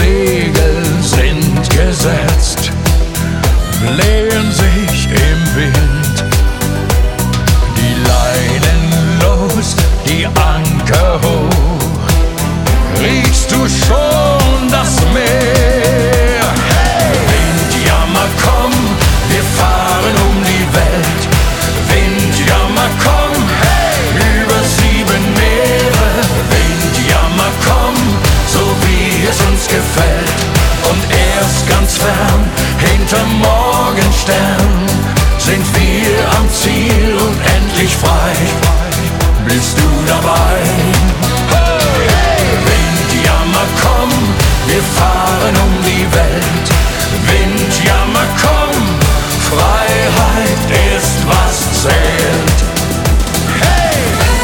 Segel sind gesetzt, blähen sich im Wind, die Leinen los, die Anker hoch. Riechst du schon das Meer? Hey! Windjammer, komm, wir fahren um die Welt. Windjammer, komm, hey! Über 7 Meere. Windjammer, komm, so wie es uns gefällt. Und erst ganz fern, hinterm Morgenstern, sind wir am Ziel und endlich frei. Bist du dabei? Hey! Windjammer, komm, wir fahren um die Welt. Windjammer, komm, Freiheit ist, was zählt. Hey!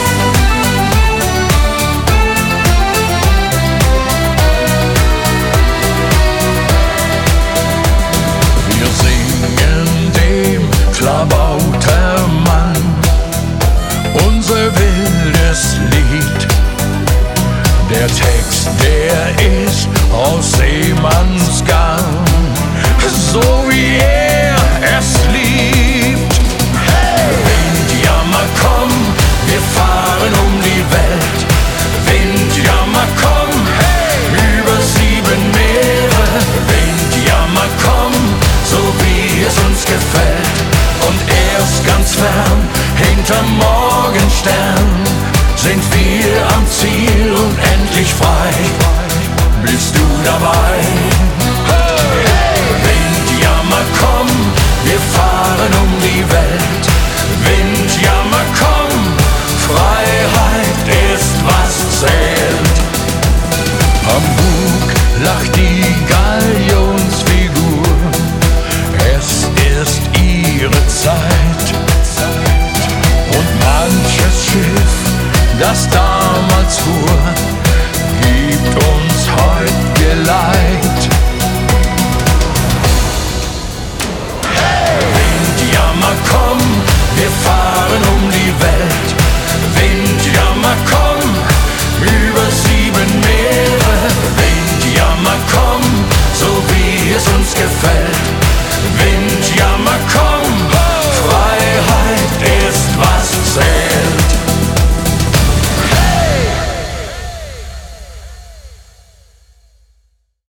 Wir singen dem Klabautermann unser wildes Lied. Der Text, der ist aus Seemannsgarn, so wie er es liebt. Hey! Windjammer, komm, wir fahren um die Welt. Windjammer, komm, hey! Über 7 Meere. Windjammer, komm, so wie es uns gefällt. Und erst ganz fern, hinterm Morgenstern, sind wir am Ziel und endlich frei. Bist du dabei? Hey! Windjammer, komm, wir fahren um die Welt. Windjammer, komm, Freiheit ist, was zählt. Am Bug lacht die Galionsfigur, es ist ihre Zeit. Und manches Schiff, das damals fuhr, gibt uns heut Geleit. Hey! Windjammer, komm, wir fahren um die Welt. Windjammer, komm, über 7 Meere. Windjammer, komm, so wie es uns gefällt.